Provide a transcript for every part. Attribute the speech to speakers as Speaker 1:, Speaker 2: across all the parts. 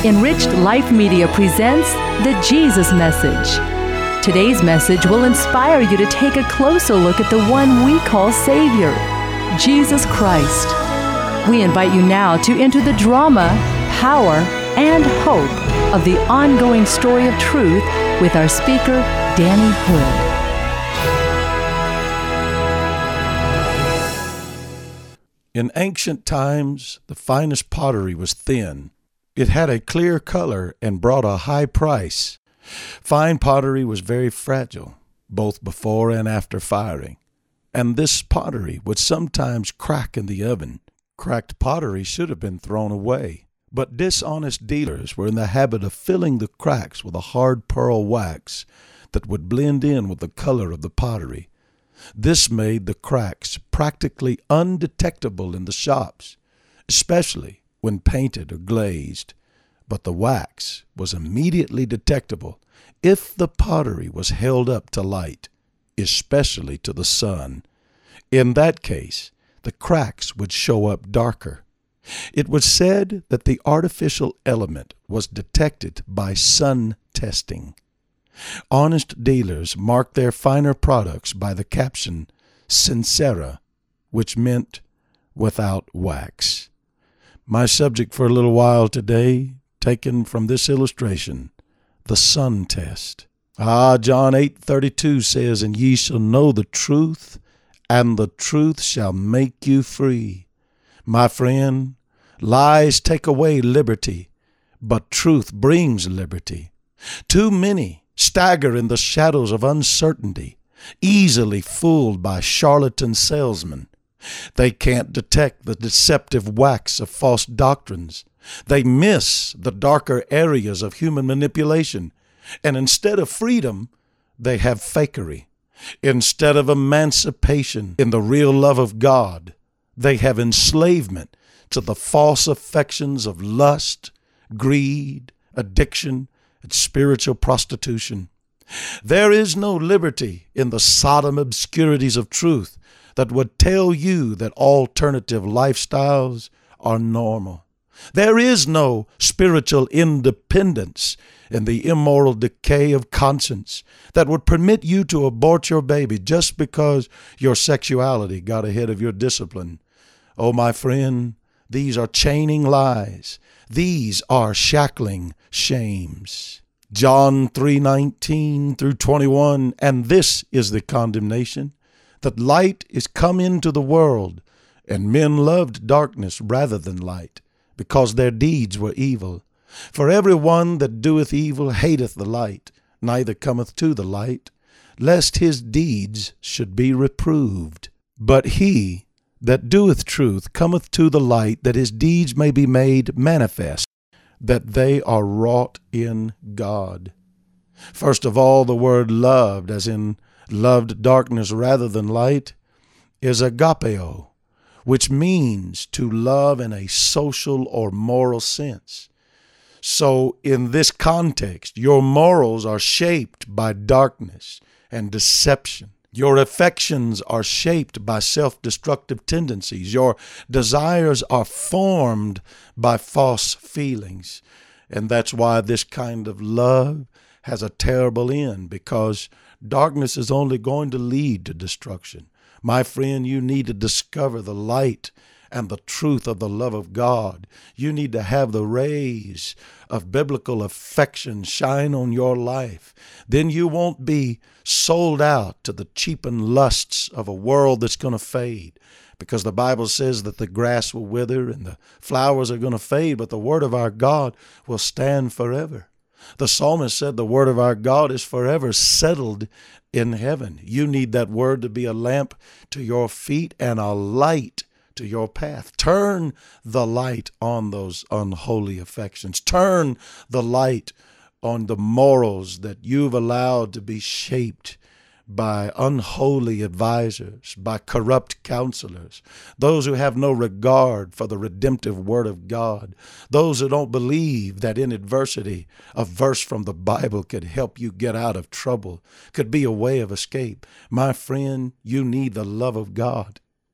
Speaker 1: Enriched Life Media presents the Jesus Message. Today's message will inspire you to take a closer look at the one we call Savior, Jesus Christ. We invite you now to enter the drama, power, and hope of the ongoing story of truth with our speaker, Danny Hood.
Speaker 2: In ancient times, the finest pottery was thin. It had a clear color and brought a high price. Fine pottery was very fragile, both before and after firing, and this pottery would sometimes crack in the oven. Cracked pottery should have been thrown away, but dishonest dealers were in the habit of filling the cracks with a hard pearl wax that would blend in with the color of the pottery. This made the cracks practically undetectable in the shops, especially when painted or glazed, but the wax was immediately detectable if the pottery was held up to light, especially to the sun. In that case, the cracks would show up darker. It was said that the artificial element was detected by sun testing. Honest dealers marked their finer products by the caption, Sincera, which meant without wax. My subject for a little while today, taken from this illustration, the sun test. John 8:32 says, "And ye shall know the truth, and the truth shall make you free." My friend, lies take away liberty, but truth brings liberty. Too many stagger in the shadows of uncertainty, easily fooled by charlatan salesmen. They can't detect the deceptive wax of false doctrines. They miss the darker areas of human manipulation. And instead of freedom, they have fakery. Instead of emancipation in the real love of God, they have enslavement to the false affections of lust, greed, addiction, and spiritual prostitution. There is no liberty in the Sodom obscurities of truth that would tell you that alternative lifestyles are normal. There is no spiritual independence in the immoral decay of conscience that would permit you to abort your baby just because your sexuality got ahead of your discipline. Oh, my friend, these are chaining lies. These are shackling shames. John 3:19 through 21, "And this is the condemnation, that light is come into the world, and men loved darkness rather than light, because their deeds were evil. For every one that doeth evil hateth the light, neither cometh to the light, lest his deeds should be reproved. But he that doeth truth cometh to the light, that his deeds may be made manifest, that they are wrought in God." First of all, the word loved, as in loved darkness rather than light, is agapeo, which means to love in a social or moral sense. So in this context, your morals are shaped by darkness and deception. Your affections are shaped by self-destructive tendencies. Your desires are formed by false feelings. And that's why this kind of love has a terrible end, because darkness is only going to lead to destruction. My friend, you need to discover the light and the truth of the love of God. You need to have the rays of biblical affection shine on your life. Then you won't be sold out to the cheapened lusts of a world that's going to fade, because the Bible says that the grass will wither and the flowers are going to fade, but the word of our God will stand forever. The psalmist said the word of our God is forever settled in heaven. You need that word to be a lamp to your feet and a light to your path. Turn the light on those unholy affections. Turn the light on the morals that you've allowed to be shaped by unholy advisors, by corrupt counselors, those who have no regard for the redemptive word of God, those who don't believe that in adversity a verse from the Bible could help you get out of trouble, could be a way of escape. My friend, you need the love of God.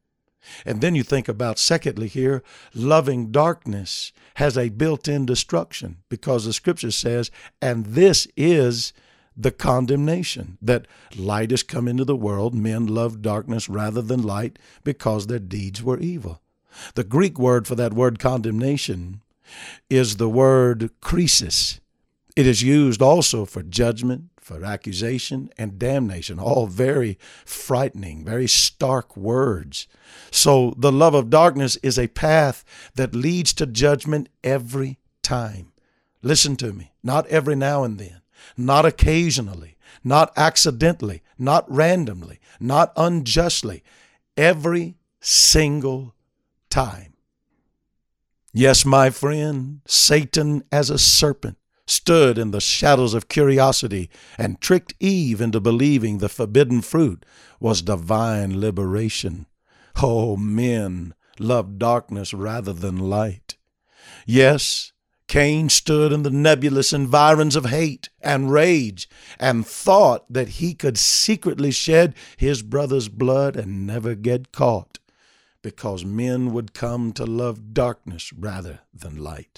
Speaker 2: And then you think about, secondly here, loving darkness has a built-in destruction, because the scripture says, and this is the condemnation, that light has come into the world. Men love darkness rather than light because their deeds were evil. The Greek word for that word condemnation is the word krisis. It is used also for judgment, for accusation, and damnation, all very frightening, very stark words. So the love of darkness is a path that leads to judgment every time. Listen to me, not every now and then, not occasionally, not accidentally, not randomly, not unjustly, every single time. Yes, my friend, Satan as a serpent stood in the shadows of curiosity and tricked Eve into believing the forbidden fruit was divine liberation. Oh, men love darkness rather than light. Yes, Cain stood in the nebulous environs of hate and rage and thought that he could secretly shed his brother's blood and never get caught, because men would come to love darkness rather than light.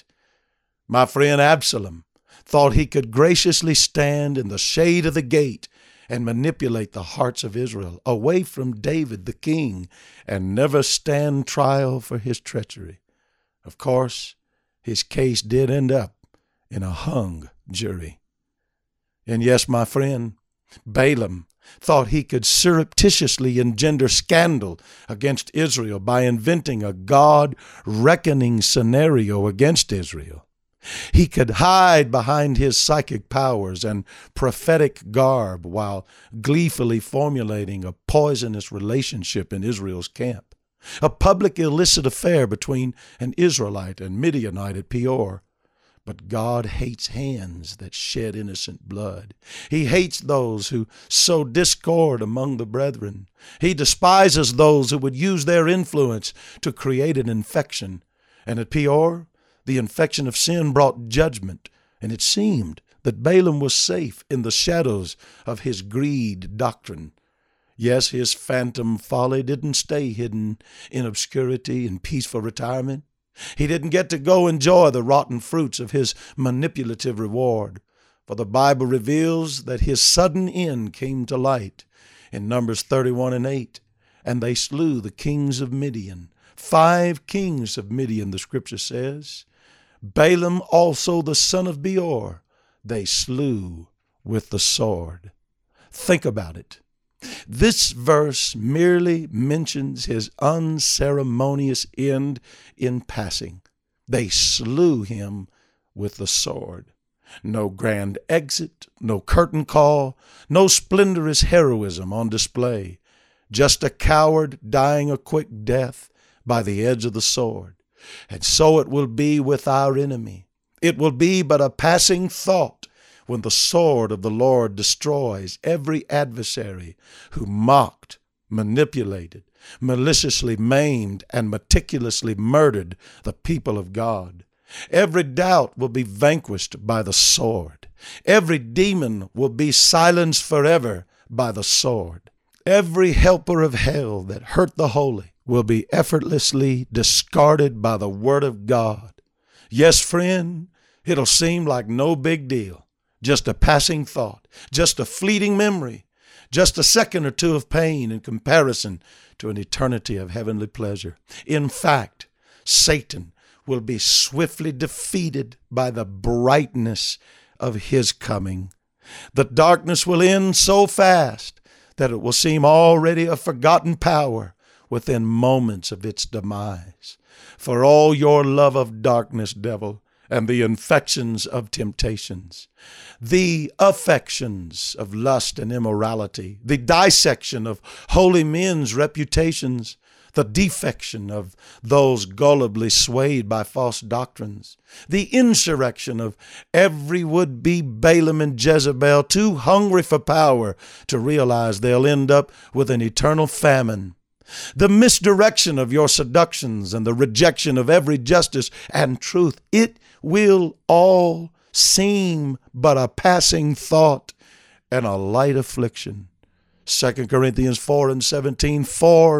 Speaker 2: My friend Absalom thought he could graciously stand in the shade of the gate and manipulate the hearts of Israel away from David the king and never stand trial for his treachery. Of course, his case did end up in a hung jury. And yes, my friend, Balaam thought he could surreptitiously engender scandal against Israel by inventing a God-reckoning scenario against Israel. He could hide behind his psychic powers and prophetic garb while gleefully formulating a poisonous relationship in Israel's camp, a public illicit affair between an Israelite and Midianite at Peor. But God hates hands that shed innocent blood. He hates those who sow discord among the brethren. He despises those who would use their influence to create an infection. And at Peor, the infection of sin brought judgment, and it seemed that Balaam was safe in the shadows of his greed doctrine. Yes, his phantom folly didn't stay hidden in obscurity and peaceful retirement. He didn't get to go enjoy the rotten fruits of his manipulative reward, for the Bible reveals that his sudden end came to light in Numbers 31:8, and they slew the kings of Midian. 5 kings of Midian, the scripture says. Balaam also the son of Beor, they slew with the sword. Think about it. This verse merely mentions his unceremonious end in passing. They slew him with the sword. No grand exit, no curtain call, no splendorous heroism on display. Just a coward dying a quick death by the edge of the sword. And so it will be with our enemy. It will be but a passing thought when the sword of the Lord destroys every adversary who mocked, manipulated, maliciously maimed, and meticulously murdered the people of God. Every doubt will be vanquished by the sword. Every demon will be silenced forever by the sword. Every helper of hell that hurt the holy will be effortlessly discarded by the word of God. Yes, friend, it'll seem like no big deal, just a passing thought, just a fleeting memory, just a second or two of pain in comparison to an eternity of heavenly pleasure. In fact, Satan will be swiftly defeated by the brightness of his coming. The darkness will end so fast that it will seem already a forgotten power within moments of its demise. For all your love of darkness, devil, and the infections of temptations, the affections of lust and immorality, the dissection of holy men's reputations, the defection of those gullibly swayed by false doctrines, the insurrection of every would-be Balaam and Jezebel too hungry for power to realize they'll end up with an eternal famine, the misdirection of your seductions and the rejection of every justice and truth, it will all seem but a passing thought and a light affliction. 2 Corinthians 4:17, for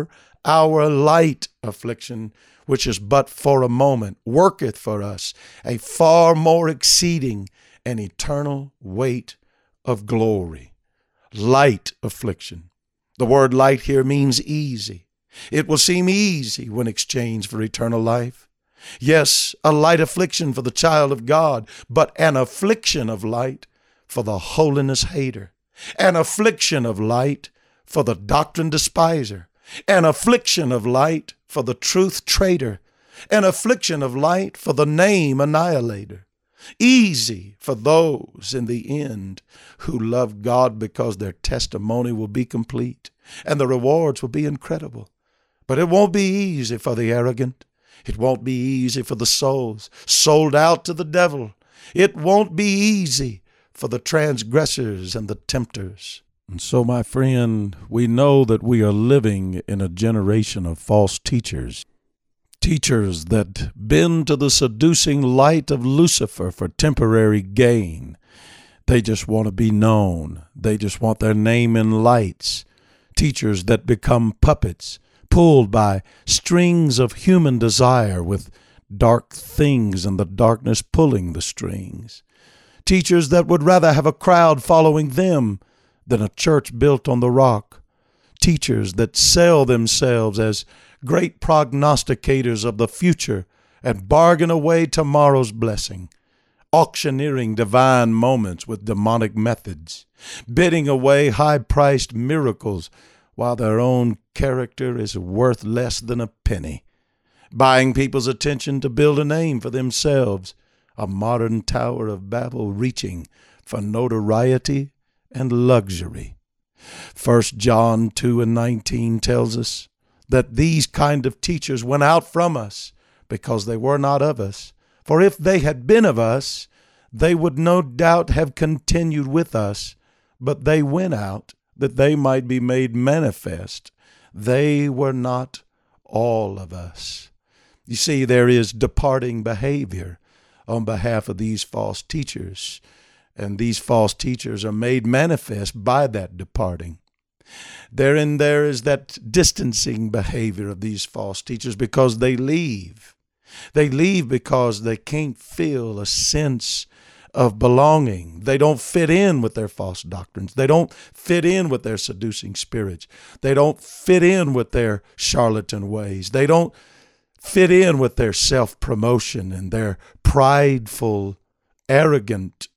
Speaker 2: Our light affliction, which is but for a moment, worketh for us a far more exceeding and eternal weight of glory. Light affliction. The word light here means easy. It will seem easy when exchanged for eternal life. Yes, a light affliction for the child of God, but an affliction of light for the holiness hater, an affliction of light for the doctrine despiser, an affliction of light for the truth traitor, an affliction of light for the name annihilator. Easy for those in the end who love God because their testimony will be complete and the rewards will be incredible. But it won't be easy for the arrogant. It won't be easy for the souls sold out to the devil. It won't be easy for the transgressors and the tempters. And so, my friend, we know that we are living in a generation of false teachers. Teachers that bend to the seducing light of Lucifer for temporary gain. They just want to be known. They just want their name in lights. Teachers that become puppets, pulled by strings of human desire with dark things and the darkness pulling the strings. Teachers that would rather have a crowd following them than a church built on the rock. Teachers that sell themselves as great prognosticators of the future and bargain away tomorrow's blessing, auctioneering divine moments with demonic methods, bidding away high-priced miracles while their own character is worth less than a penny, buying people's attention to build a name for themselves, a modern Tower of Babel reaching for notoriety and luxury. 1 John 2:19 tells us that these kind of teachers went out from us because they were not of us. For if they had been of us, they would no doubt have continued with us, but they went out that they might be made manifest. They were not all of us. You see, there is departing behavior on behalf of these false teachers, and these false teachers are made manifest by that departing. Therein there is that distancing behavior of these false teachers because they leave. They leave because they can't feel a sense of belonging. They don't fit in with their false doctrines. They don't fit in with their seducing spirits. They don't fit in with their charlatan ways. They don't fit in with their self-promotion and their prideful, arrogant,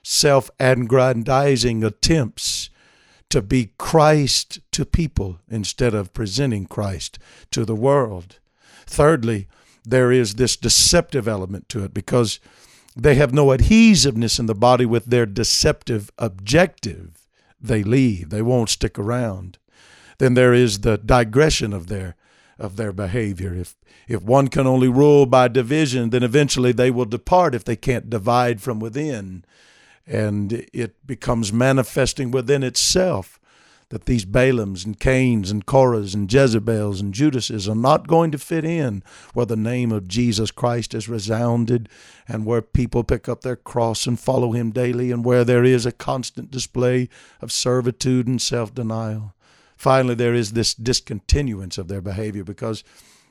Speaker 2: self-aggrandizing attempts to be Christ to people instead of presenting Christ to the world. Thirdly, there is this deceptive element to it because they have no adhesiveness in the body with their deceptive objective. They leave. They won't stick around. Then there is the digression of their behavior. If one can only rule by division, then eventually they will depart if they can't divide from within. And it becomes manifesting within itself that these Balaams and Cains and Korahs and Jezebels and Judases are not going to fit in where the name of Jesus Christ is resounded and where people pick up their cross and follow him daily and where there is a constant display of servitude and self-denial. Finally, there is this discontinuance of their behavior because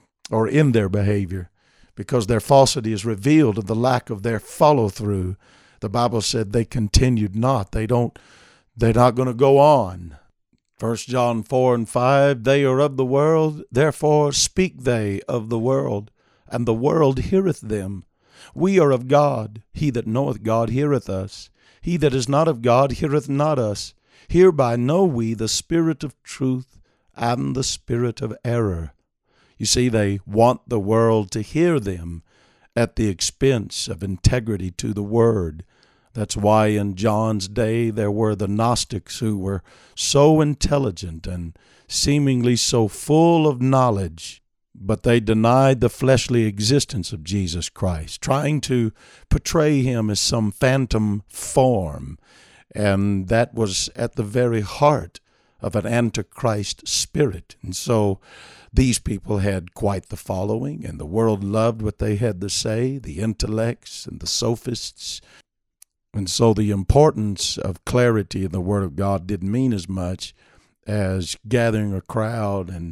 Speaker 2: their falsity is revealed in the lack of their follow-through. The Bible said they continued not. They're not going to go on. 1 John 4:5, they are of the world, therefore speak they of the world, and the world heareth them. We are of God. He that knoweth God heareth us. He that is not of God heareth not us. Hereby know we the spirit of truth and the spirit of error. You see, they want the world to hear them at the expense of integrity to the Word. That's why in John's day there were the Gnostics who were so intelligent and seemingly so full of knowledge, but they denied the fleshly existence of Jesus Christ, trying to portray him as some phantom form. And that was at the very heart of an Antichrist spirit. And so these people had quite the following, and the world loved what they had to say, the intellects and the sophists. And so the importance of clarity in the Word of God didn't mean as much as gathering a crowd and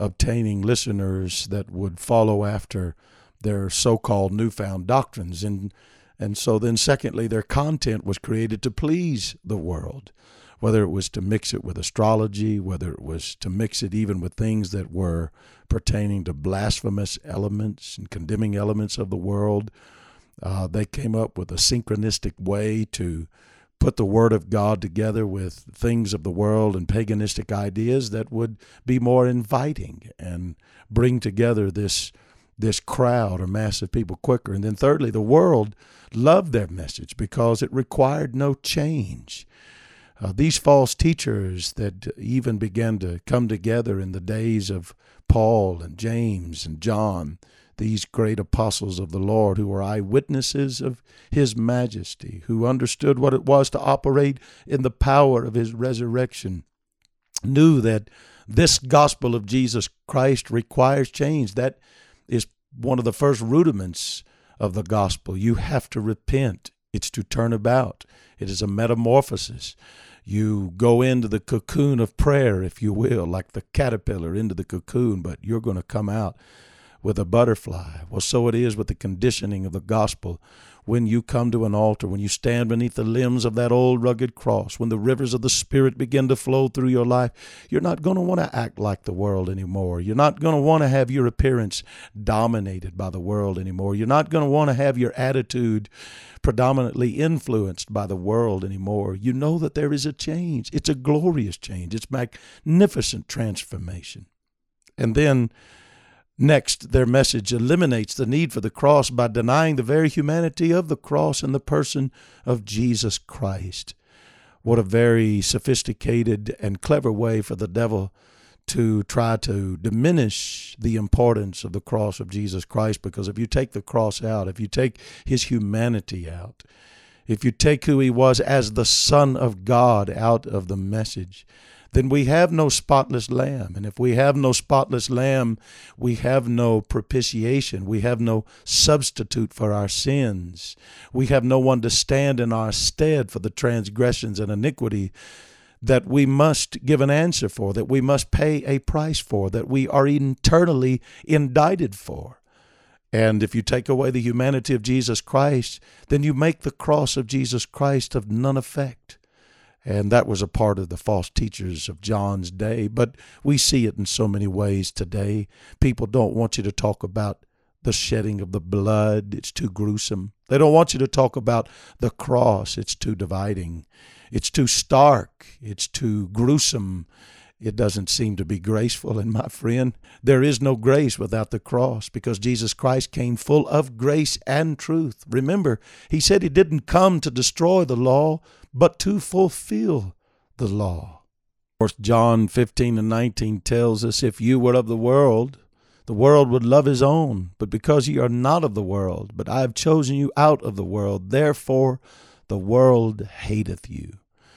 Speaker 2: obtaining listeners that would follow after their so-called newfound doctrines. And so then secondly, their content was created to please the world, whether it was to mix it with astrology, whether it was to mix it even with things that were pertaining to blasphemous elements and condemning elements of the world. They came up with a synchronistic way to put the Word of God together with things of the world and paganistic ideas that would be more inviting and bring together this crowd or mass of people quicker. And then thirdly, the world loved their message because it required no change. These false teachers that even began to come together in the days of Paul and James and John, these great apostles of the Lord who were eyewitnesses of His majesty, who understood what it was to operate in the power of His resurrection, knew that this gospel of Jesus Christ requires change. That is one of the first rudiments of the gospel. You have to repent. It's to turn about. It is a metamorphosis. You go into the cocoon of prayer, if you will, like the caterpillar into the cocoon, but you're going to come out with a butterfly. Well, so it is with the conditioning of the gospel. When you come to an altar, when you stand beneath the limbs of that old rugged cross, when the rivers of the Spirit begin to flow through your life, you're not going to want to act like the world anymore. You're not going to want to have your appearance dominated by the world anymore. You're not going to want to have your attitude predominantly influenced by the world anymore. You know that there is a change. It's a glorious change. It's magnificent transformation. And then next, their message eliminates the need for the cross by denying the very humanity of the cross in the person of Jesus Christ. What a very sophisticated and clever way for the devil to try to diminish the importance of the cross of Jesus Christ, because if you take the cross out, if you take His humanity out, if you take who He was as the Son of God out of the message, then we have no spotless lamb. And if we have no spotless lamb, we have no propitiation. We have no substitute for our sins. We have no one to stand in our stead for the transgressions and iniquity that we must give an answer for, that we must pay a price for, that we are eternally indicted for. And if you take away the humanity of Jesus Christ, then you make the cross of Jesus Christ of none effect. And that was a part of the false teachers of John's day. But we see it in so many ways today. People don't want you to talk about the shedding of the blood. It's too gruesome. They don't want you to talk about the cross. It's too dividing. It's too stark. It's too gruesome. It doesn't seem to be graceful. And my friend, there is no grace without the cross, because Jesus Christ came full of grace and truth. Remember, He said He didn't come to destroy the law, but to fulfill the law. Of course, John 15:19 tells us, if you were of the world would love his own. But because ye are not of the world, but I have chosen you out of the world, therefore the world hateth you.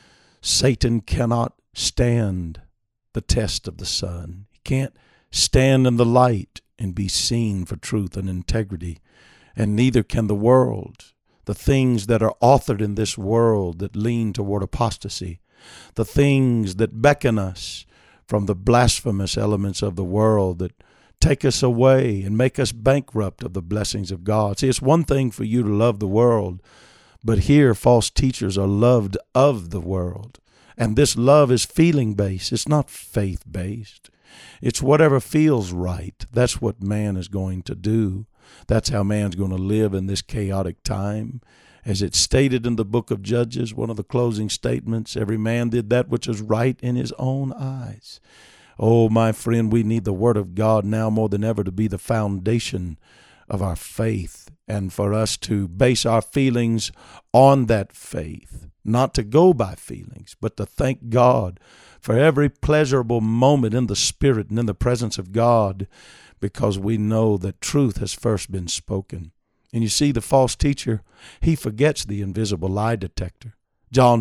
Speaker 2: Satan cannot stand the test of the sun. He can't stand in the light and be seen for truth and integrity. And neither can the world. The things that are authored in this world that lean toward apostasy, the things that beckon us from the blasphemous elements of the world that take us away and make us bankrupt of the blessings of God. See, it's one thing for you to love the world, but here false teachers are loved of the world. And this love is feeling-based. It's not faith-based. It's whatever feels right. That's what man is going to do. That's how man's going to live in this chaotic time. As it's stated in the book of Judges, one of the closing statements, every man did that which is right in his own eyes. Oh, my friend, we need the Word of God now more than ever to be the foundation of our faith, and for us to base our feelings on that faith, not to go by feelings, but to thank God for every pleasurable moment in the Spirit and in the presence of God, because we know that truth has first been spoken. And you see, the false teacher, he forgets the invisible lie detector. John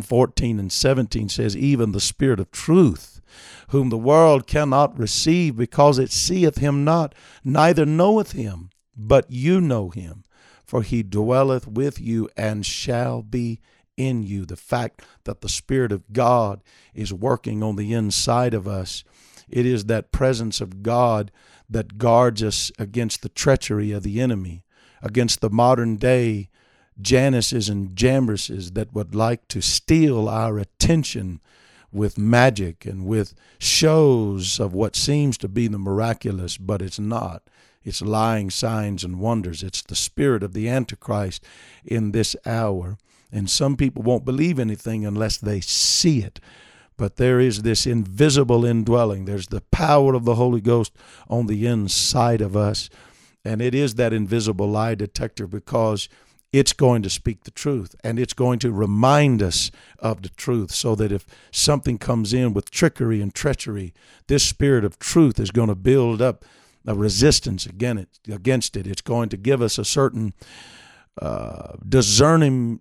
Speaker 2: 14:17 says, even the Spirit of truth, whom the world cannot receive, because it seeth him not, neither knoweth him, but you know him, for he dwelleth with you and shall be in you. The fact that the Spirit of God is working on the inside of us It is that presence of God that guards us against the treachery of the enemy, against the modern day Januses and Jambreses that would like to steal our attention with magic and with shows of what seems to be the miraculous, but it's not. It's lying signs and wonders. It's the spirit of the Antichrist in this hour. And some people won't believe anything unless they see it. But there is this invisible indwelling. There's the power of the Holy Ghost on the inside of us. And it is that invisible lie detector because it's going to speak the truth, and it's going to remind us of the truth, so that if something comes in with trickery and treachery, this spirit of truth is going to build up a resistance against it. It's going to give us a certain discerning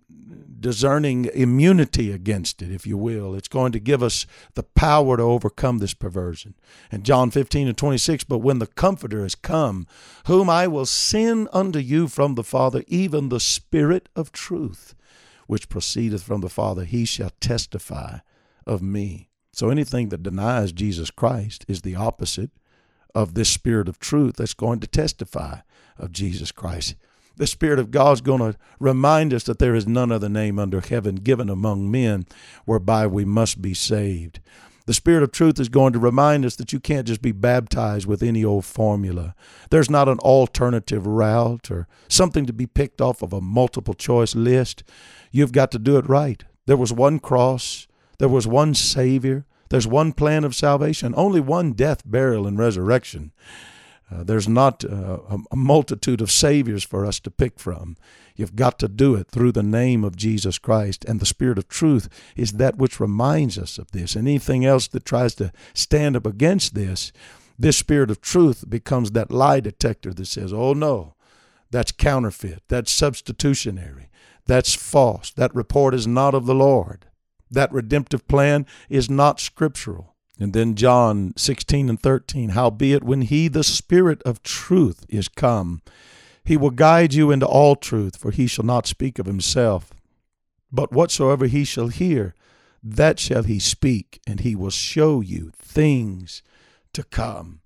Speaker 2: immunity against it, if you will. It's going to give us the power to overcome this perversion. And John 15:26, but when the Comforter is come, whom I will send unto you from the Father, even the Spirit of truth, which proceedeth from the Father, he shall testify of me. So anything that denies Jesus Christ is the opposite of this Spirit of truth that's going to testify of Jesus Christ. The Spirit of God is going to remind us that there is none other name under heaven given among men whereby we must be saved. The Spirit of truth is going to remind us that you can't just be baptized with any old formula. There's not an alternative route or something to be picked off of a multiple choice list. You've got to do it right. There was one cross. There was one Savior. There's one plan of salvation. Only one death, burial, and resurrection. There's not a multitude of saviors for us to pick from. You've got to do it through the name of Jesus Christ. And the Spirit of truth is that which reminds us of this. And anything else that tries to stand up against this Spirit of truth becomes that lie detector that says, oh no, that's counterfeit, that's substitutionary, that's false, that report is not of the Lord, that redemptive plan is not scriptural. And then John 16:13, howbeit when he, the Spirit of truth, is come, he will guide you into all truth, for he shall not speak of himself. But whatsoever he shall hear, that shall he speak, and he will show you things to come.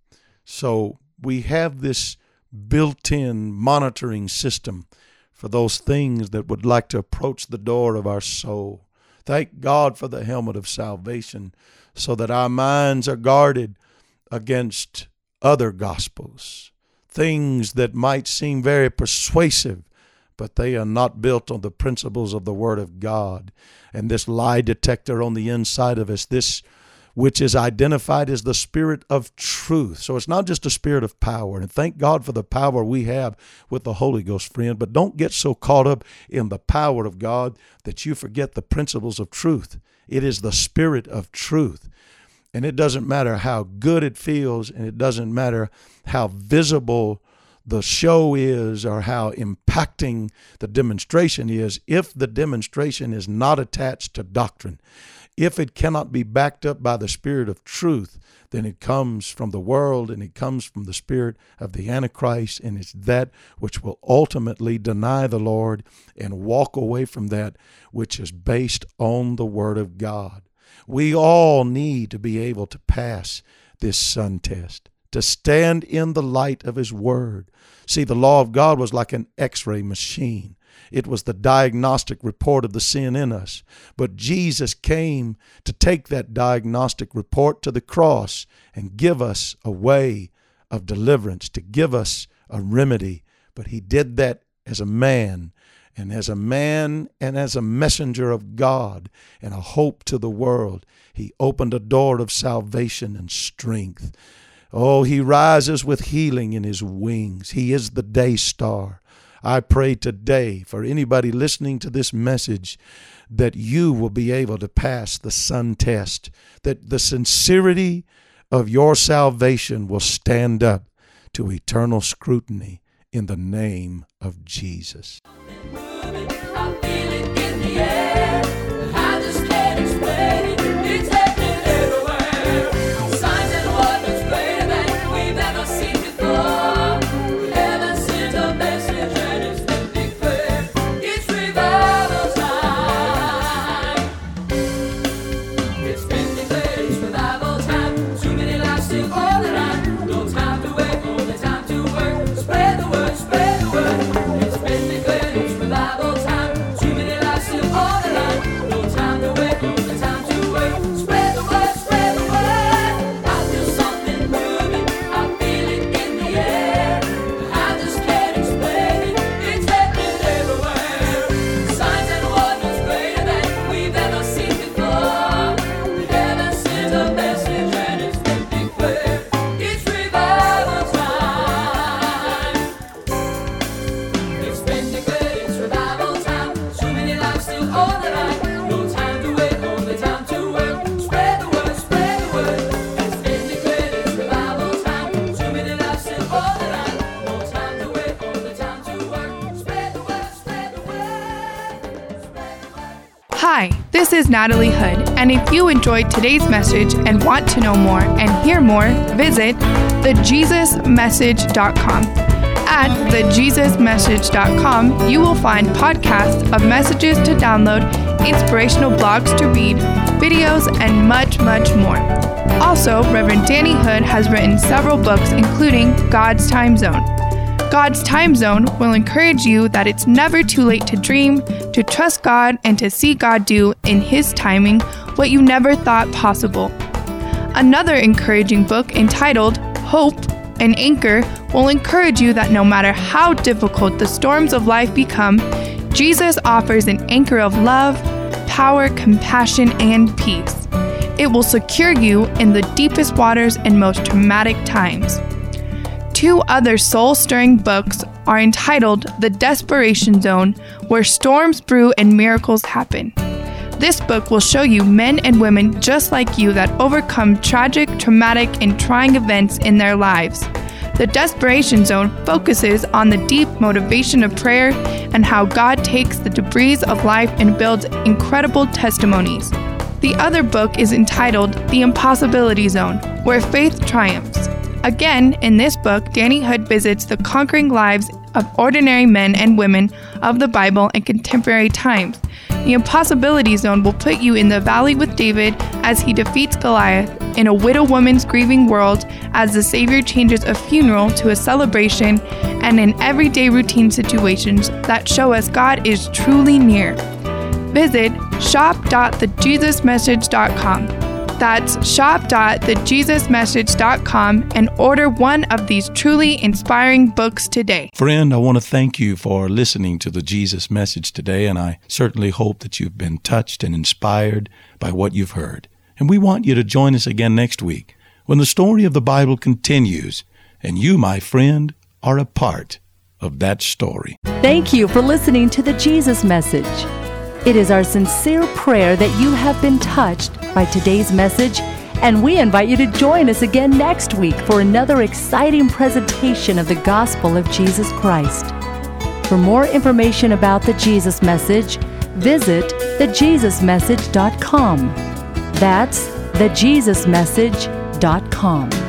Speaker 2: So we have this built-in monitoring system for those things that would like to approach the door of our soul. Thank God for the helmet of salvation, so that our minds are guarded against other gospels, things that might seem very persuasive, but they are not built on the principles of the Word of God. And this lie detector on the inside of us, this which is identified as the Spirit of truth. So it's not just a spirit of power. And thank God for the power we have with the Holy Ghost, friend. But don't get so caught up in the power of God that you forget the principles of truth. It is the Spirit of truth. And it doesn't matter how good it feels, and it doesn't matter how visible the show is or how impacting the demonstration is, if the demonstration is not attached to doctrine, if it cannot be backed up by the Spirit of truth, then it comes from the world and it comes from the spirit of the Antichrist, and it's that which will ultimately deny the Lord and walk away from that which is based on the Word of God. We all need to be able to pass this sun test, to stand in the light of His Word. See, the law of God was like an X-ray machine. It was the diagnostic report of the sin in us. But Jesus came to take that diagnostic report to the cross and give us a way of deliverance, to give us a remedy. But He did that as a man, and as a messenger of God and a hope to the world. He opened a door of salvation and strength. Oh, He rises with healing in His wings. He is the day star. I pray today for anybody listening to this message that you will be able to pass the sun test, that the sincerity of your salvation will stand up to eternal scrutiny in the name of Jesus.
Speaker 3: I feel it in the air. I just can't explain it. It's happening everywhere. Signs and wonders greater than we've ever seen before. Heaven sent a message and it's been declared. It's revival time. It's been declared it's revival time. Too many lives
Speaker 4: Hi, this is Natalie Hood, and if you enjoyed today's message and want to know more and hear more, visit thejesusmessage.com. At thejesusmessage.com, you will find podcasts of messages to download, inspirational blogs to read, videos, and much, much more. Also, Reverend Danny Hood has written several books, including God's Time Zone. God's Time Zone will encourage you that it's never too late to dream, to trust God, and to see God do in His timing what you never thought possible. Another encouraging book entitled Hope, an Anchor, will encourage you that no matter how difficult the storms of life become, Jesus offers an anchor of love, power, compassion, and peace. It will secure you in the deepest waters and most traumatic times. Two other soul-stirring books are entitled The Desperation Zone, Where Storms Brew and Miracles Happen. This book will show you men and women just like you that overcome tragic, traumatic, and trying events in their lives. The Desperation Zone focuses on the deep motivation of prayer and how God takes the debris of life and builds incredible testimonies. The other book is entitled The Impossibility Zone, Where Faith Triumphs. Again, in this book, Danny Hood visits the conquering lives of ordinary men and women of the Bible in contemporary times. The Impossibility Zone will put you in the valley with David as he defeats Goliath, in a widow woman's grieving world as the Savior changes a funeral to a celebration, and in everyday routine situations that show us God is truly near. Visit shop.thejesusmessage.com. That's shop.thejesusmessage.com and order one of these truly inspiring books today.
Speaker 2: Friend, I want to thank you for listening to the Jesus Message today, and I certainly hope that you've been touched and inspired by what you've heard. And we want you to join us again next week when the story of the Bible continues, and you, my friend, are a part of that story.
Speaker 1: Thank you for listening to the Jesus Message. It is our sincere prayer that you have been touched by today's message, and we invite you to join us again next week for another exciting presentation of the gospel of Jesus Christ. For more information about the Jesus Message, visit thejesusmessage.com. That's thejesusmessage.com.